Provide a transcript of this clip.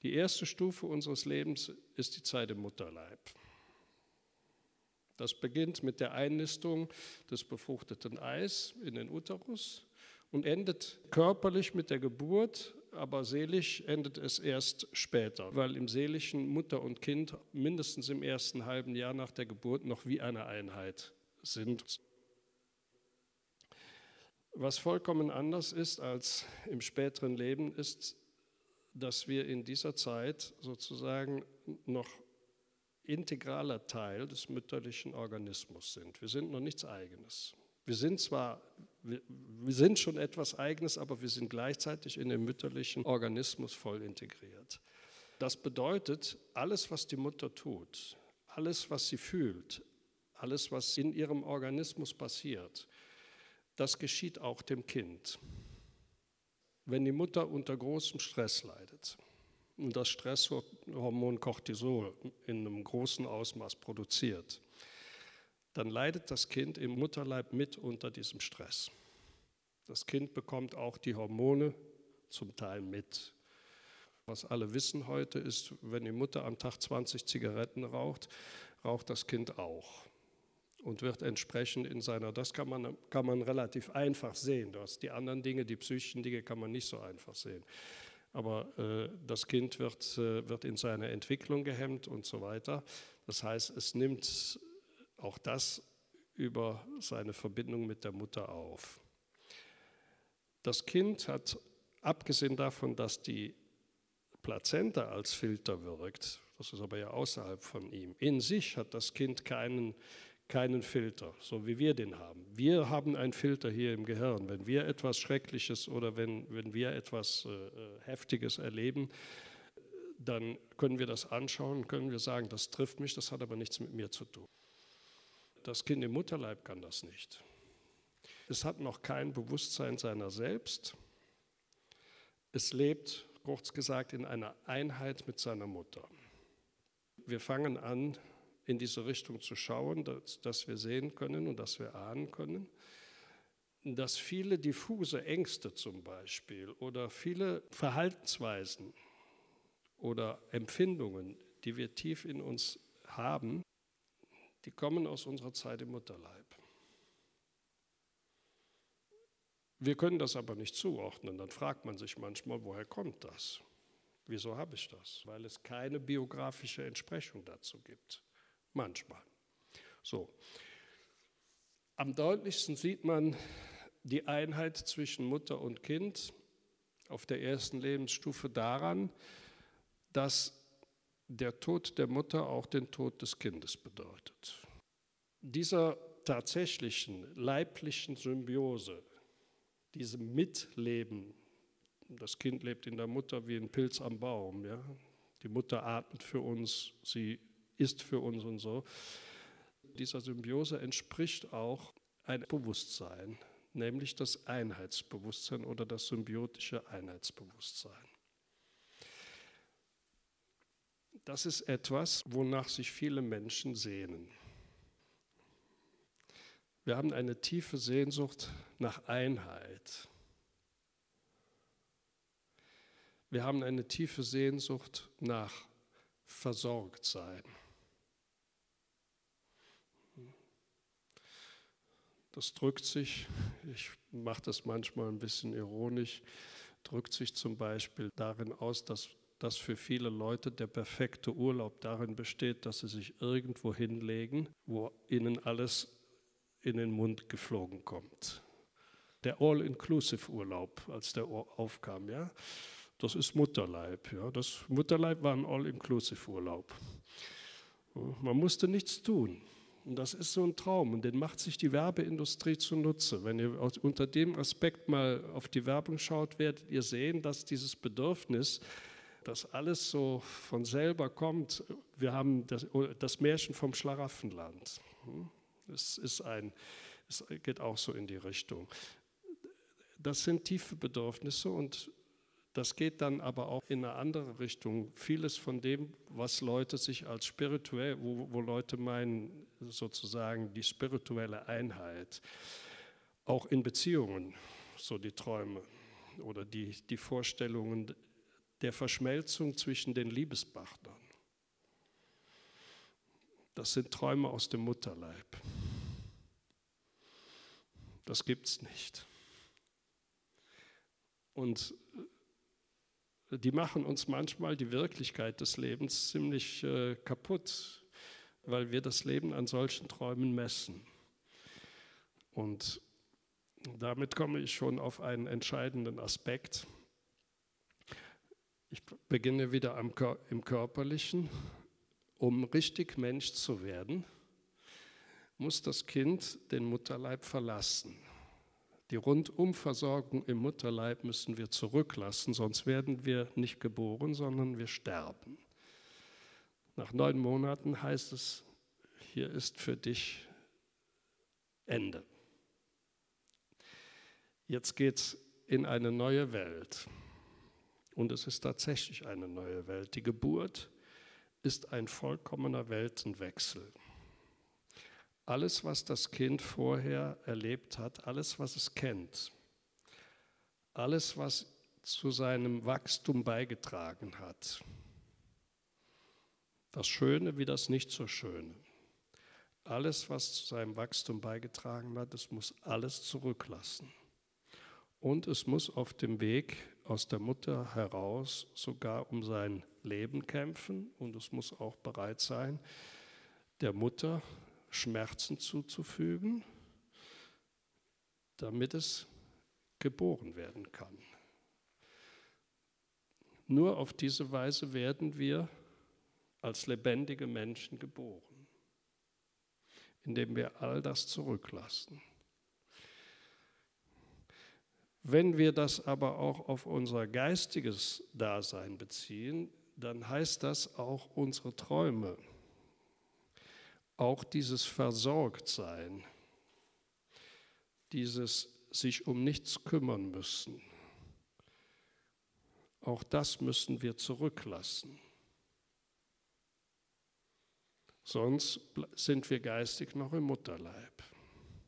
Die erste Stufe unseres Lebens ist die Zeit im Mutterleib. Das beginnt mit der Einnistung des befruchteten Eis in den Uterus und endet körperlich mit der Geburt, aber seelisch endet es erst später, weil im seelischen Mutter und Kind mindestens im ersten halben Jahr nach der Geburt noch wie eine Einheit sind. Was vollkommen anders ist als im späteren Leben, ist, dass wir in dieser Zeit sozusagen noch integraler Teil des mütterlichen Organismus sind. Wir sind noch nichts Eigenes. Wir sind schon etwas Eigenes, aber wir sind gleichzeitig in den mütterlichen Organismus voll integriert. Das bedeutet, alles, was die Mutter tut, alles, was sie fühlt, alles, was in ihrem Organismus passiert, das geschieht auch dem Kind. Wenn die Mutter unter großem Stress leidet und das Stresshormon Cortisol in einem großen Ausmaß produziert, dann leidet das Kind im Mutterleib mit unter diesem Stress. Das Kind bekommt auch die Hormone zum Teil mit. Was alle wissen heute ist, wenn die Mutter am Tag 20 Zigaretten raucht, raucht das Kind auch und wird entsprechend das kann man relativ einfach sehen. Die anderen Dinge, die psychischen Dinge, kann man nicht so einfach sehen. Aber das Kind wird in seiner Entwicklung gehemmt und so weiter. Das heißt, es nimmt auch das über seine Verbindung mit der Mutter auf. Das Kind hat, abgesehen davon, dass die Plazenta als Filter wirkt, das ist aber ja außerhalb von ihm, in sich hat das Kind keinen Filter, so wie wir den haben. Wir haben einen Filter hier im Gehirn. Wenn wir etwas Schreckliches oder wenn wir etwas Heftiges erleben, dann können wir das anschauen, können wir sagen, das trifft mich, das hat aber nichts mit mir zu tun. Das Kind im Mutterleib kann das nicht. Es hat noch kein Bewusstsein seiner selbst. Es lebt, kurz gesagt, in einer Einheit mit seiner Mutter. Wir fangen an, in diese Richtung zu schauen, dass wir sehen können und dass wir ahnen können, dass viele diffuse Ängste zum Beispiel oder viele Verhaltensweisen oder Empfindungen, die wir tief in uns haben, die kommen aus unserer Zeit im Mutterleib. Wir können das aber nicht zuordnen. Dann fragt man sich manchmal, woher kommt das? Wieso habe ich das? Weil es keine biografische Entsprechung dazu gibt. Manchmal. So. Am deutlichsten sieht man die Einheit zwischen Mutter und Kind auf der ersten Lebensstufe daran, dass der Tod der Mutter auch den Tod des Kindes bedeutet. Dieser tatsächlichen leiblichen Symbiose, diesem Mitleben, das Kind lebt in der Mutter wie ein Pilz am Baum, ja? Die Mutter atmet für uns, sie ist für uns und so. Dieser Symbiose entspricht auch ein Bewusstsein, nämlich das Einheitsbewusstsein oder das symbiotische Einheitsbewusstsein. Das ist etwas, wonach sich viele Menschen sehnen. Wir haben eine tiefe Sehnsucht nach Einheit. Wir haben eine tiefe Sehnsucht nach Versorgtsein. Das drückt sich, ich mache das manchmal ein bisschen ironisch, drückt sich zum Beispiel darin aus, dass für viele Leute der perfekte Urlaub darin besteht, dass sie sich irgendwo hinlegen, wo ihnen alles in den Mund geflogen kommt. Der All-Inclusive-Urlaub, als der aufkam, ja, das ist Mutterleib. Ja. Das Mutterleib war ein All-Inclusive-Urlaub. Man musste nichts tun. Und das ist so ein Traum und den macht sich die Werbeindustrie zunutze. Wenn ihr unter dem Aspekt mal auf die Werbung schaut, werdet ihr sehen, dass dieses Bedürfnis, dass alles so von selber kommt, wir haben das Märchen vom Schlaraffenland. Es geht auch so in die Richtung. Das sind tiefe Bedürfnisse und das geht dann aber auch in eine andere Richtung. Vieles von dem, was Leute sich als spirituell, wo Leute meinen, sozusagen die spirituelle Einheit, auch in Beziehungen, so die Träume oder die Vorstellungen, der Verschmelzung zwischen den Liebespartnern. Das sind Träume aus dem Mutterleib. Das gibt es nicht. Und die machen uns manchmal die Wirklichkeit des Lebens ziemlich kaputt, weil wir das Leben an solchen Träumen messen. Und damit komme ich schon auf einen entscheidenden Aspekt. Ich beginne wieder im Körperlichen. Um richtig Mensch zu werden, muss das Kind den Mutterleib verlassen. Die Rundumversorgung im Mutterleib müssen wir zurücklassen, sonst werden wir nicht geboren, sondern wir sterben. Nach 9 Monaten heißt es, hier ist für dich Ende. Jetzt geht es in eine neue Welt. Und es ist tatsächlich eine neue Welt. Die Geburt ist ein vollkommener Weltenwechsel. Alles, was das Kind vorher erlebt hat, alles, was es kennt, alles, was zu seinem Wachstum beigetragen hat, das Schöne wie das nicht so Schöne, alles, was zu seinem Wachstum beigetragen hat, es muss alles zurücklassen. Und es muss auf dem Weg aus der Mutter heraus sogar um sein Leben kämpfen und es muss auch bereit sein, der Mutter Schmerzen zuzufügen, damit es geboren werden kann. Nur auf diese Weise werden wir als lebendige Menschen geboren, indem wir all das zurücklassen. Wenn wir das aber auch auf unser geistiges Dasein beziehen, dann heißt das auch unsere Träume, auch dieses Versorgtsein, dieses sich um nichts kümmern müssen. Auch das müssen wir zurücklassen. Sonst sind wir geistig noch im Mutterleib.